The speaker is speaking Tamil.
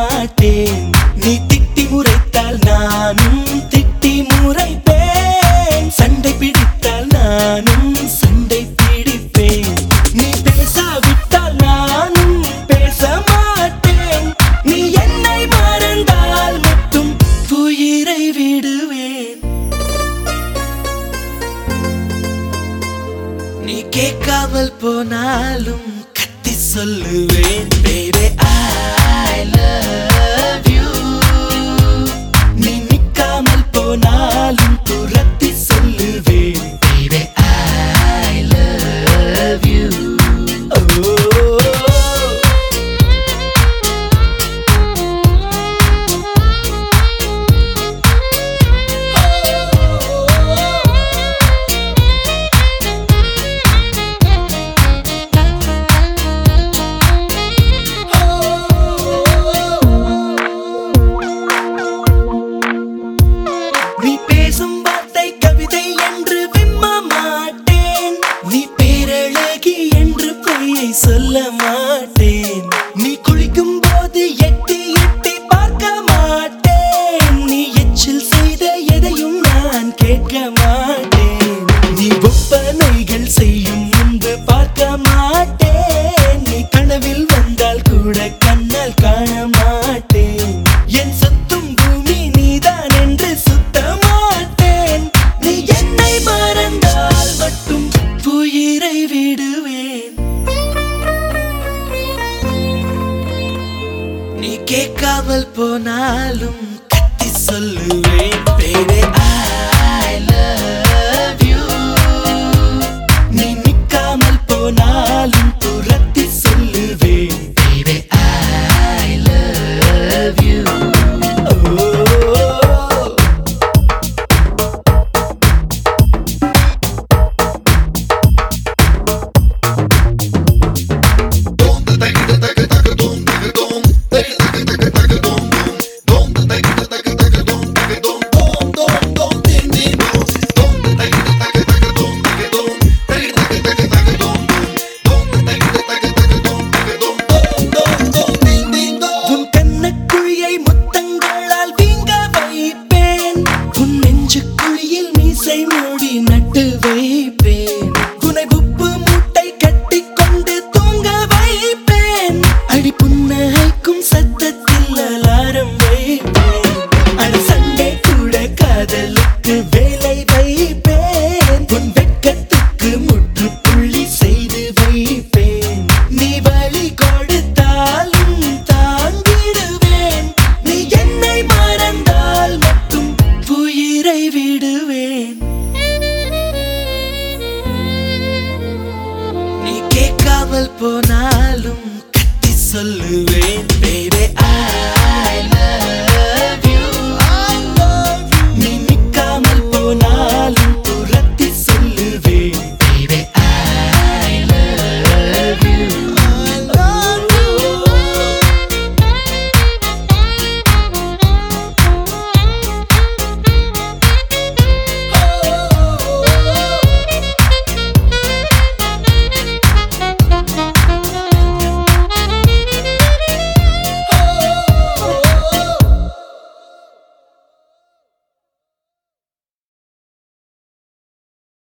மாட்டேன். நீ திட்டி முறைத்தால் நானும் திட்டி முறைப்பேன். சண்டை பிடித்தால் நானும் சண்டை பிடிப்பேன். நீ பேசாவிட்டால் நானும் பேச மாட்டேன். நீ என்னை மறந்தால் மட்டும் உயிரை விடுவேன். நீ கேட்காமல் போனாலும் கத்தி சொல்லுவேன். Baby I love you. நீ நிக்காமல் போனாலும் துரத்தி சொல்லுவேன். Baby I love you. நீ பேசும் வார்த்தை கவிதை என்று விம்ம மாட்டேன். நீ பேரழகி என்று பொய்யை சொல்ல மாட்டேன். நீ குளிக்கும் போது எட்டி எட்டி பார்க்க மாட்டேன். நீ எச்சில் செய்த எதையும் நான் கேட்க மாட்டேன். நீ ஒப்பனைகள் செய்யும் முன்பு பார்க்க மாட்டேன். நீ கனவில் வந்தால் கூட கண்ணால் காண மாட்டேன். என் சொத்தும் பூமி நீதான் என்று சுத்த மாட்டேன். நீ என்னை மறந்தால் மட்டும் உயிரை விடுவேன். நீ கேட்காமல் போனாலும் கத்தி சொல்லுவேன். Baby I